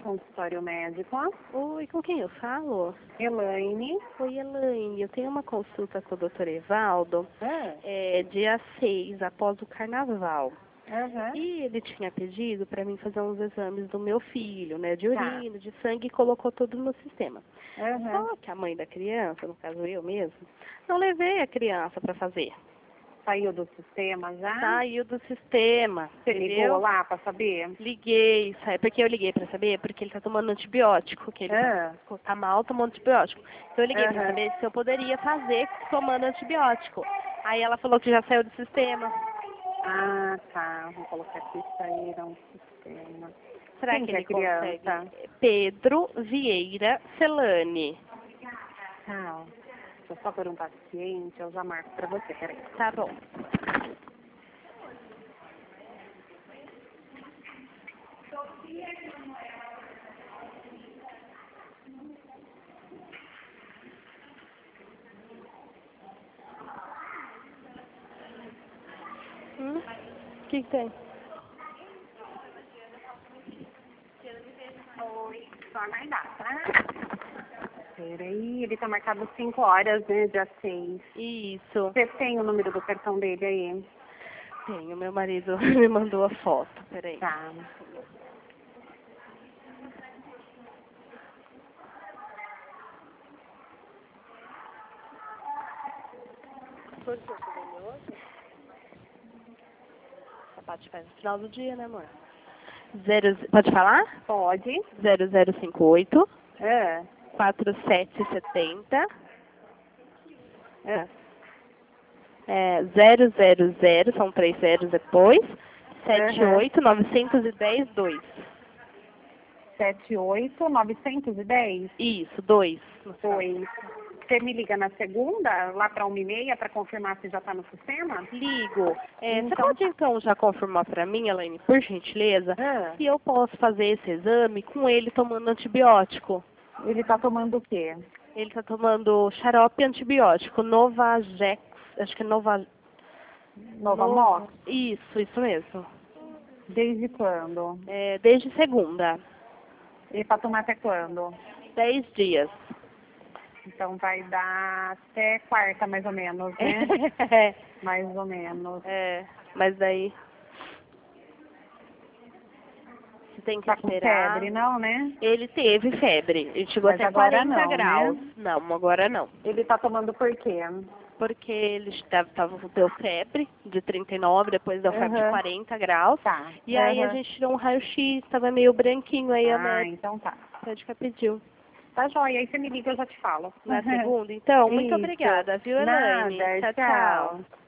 consultório médico. Oi, com quem eu falo? Elaine. Oi, Elaine. Eu tenho uma consulta com o Dr. Evaldo, dia 6, após o carnaval. E ele tinha pedido para mim fazer uns exames do meu filho, né, de urina, de sangue, e colocou tudo no sistema. Só que a mãe da criança, no caso eu mesmo, não levei a criança para fazer. Saiu do sistema já? Saiu do sistema. Você entendeu? ligou lá para saber? Liguei, sabe? Porque eu liguei para saber? Porque ele tá tomando antibiótico, que ele tá mal tomando antibiótico. Então eu liguei para saber se eu poderia fazer tomando antibiótico. Aí ela falou que já saiu do sistema. Ah, tá. Vou colocar aqui, saíram do sistema. Será Quem que é ele a criança? consegue? Pedro Vieira Celani. Tá. Deixa eu só por um paciente, eu já marco para você, peraí. Tá bom. O que tem? Oi, só aguardar, tá? Peraí, ele tá marcado 5 horas, né? Dia 6. Isso. Você tem o número do cartão dele aí? Tenho, meu marido me mandou a foto. Peraí. Tá. Por que você vendeu hoje? Sapato faz no final do dia, né, amor? Pode falar? Pode. 0058 É. 4770 É. 000, são 3 zeros depois, 78910-2. 78910? Isso, 2. Oi. Você me liga na segunda, lá para 1h30, para confirmar se já está no sistema? Ligo. Você Então pode então já confirmar para mim, Elaine, por gentileza, se eu posso fazer esse exame com ele tomando antibiótico? Ele está tomando o quê? Ele está tomando xarope antibiótico, Novagex, acho que é Novamox? Isso mesmo. Desde quando? Desde segunda. Ele para tomar até quando? 10 dias. Então vai dar até quarta, mais ou menos, né? Mais ou menos. Mas daí você tem que Tá com esperar. febre, não, né? Ele teve febre. Ele chegou Mas até agora 40 não, graus. né? Não, agora não. Ele tá tomando por quê? Porque ele deu febre de 39, depois deu febre de 40 graus. Tá. E aí a gente tirou um raio-x, tava meio branquinho, aí a Então tá. médica pediu. Tá jóia, aí você me liga, eu já te falo. Na segunda, então, muito Isso. obrigada, viu, Elaine? Nada, Tchau, tchau.